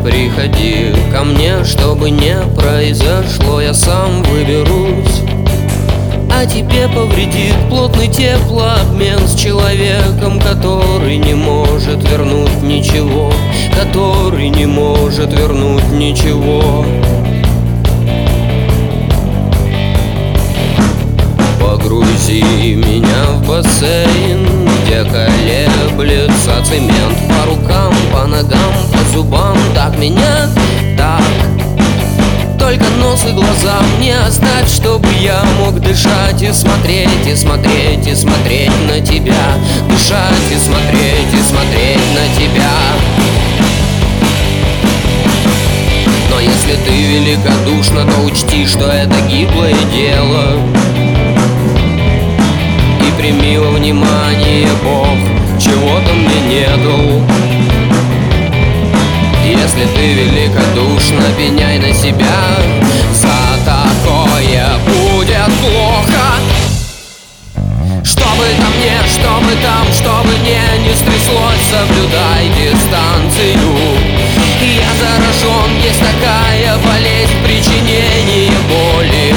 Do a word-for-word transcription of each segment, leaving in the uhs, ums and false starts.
приходи ко мне, чтобы не произошло, я сам выберусь. А тебе повредит плотный теплообмен с человеком, который не может вернуть ничего, который не может вернуть ничего. Погрузи меня в бассейн, где колеблется цемент, по рукам, по ногам, по зубам, так меня, так. Только нос и глаза мне оставь, чтобы я мог дышать и смотреть, и смотреть, и смотреть на тебя. Дышать и смотреть, и смотреть на тебя. Но если ты великодушна, то учти, что это гиблое дело, и прими во внимание, Бог чего-то мне не дал. Если ты великодушна, пеняй на себя, за такое будет плохо. Чтобы там не, чтобы там, чтобы мне не стряслось, соблюдай дистанцию. Я заражен, есть такая болезнь, причинение боли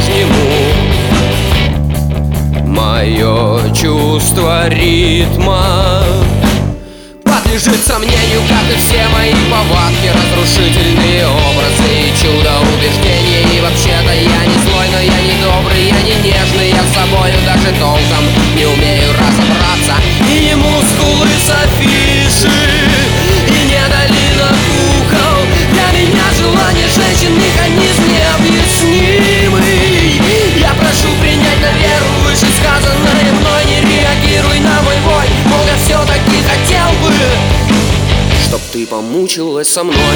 ближнему. Мое чувство ритма подлежит сомнению, как и все мои повадки, разрушительные образы и чудо убеждений. И вообще-то я не злой, но я не добрый, я не нежный, я с собою даже толком не умею разобраться. И не мускулы с афиши, и не долина кукол. Для меня желание женщин механизм необъяснимый. Я прошу принять на веру вышесказанное мной, не реагируй на мой вой, мол, я все-таки хотел бы, чтоб ты помучилась со мной.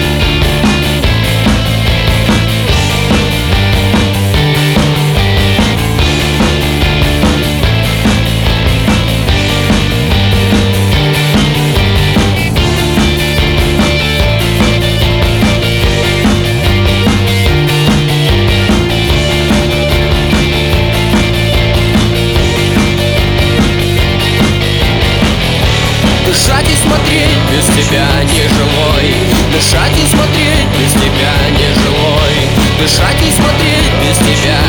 Дышать и смотреть без тебя не жилой. Дышать и смотреть без тебя не жилой. Дышать и смотреть без тебя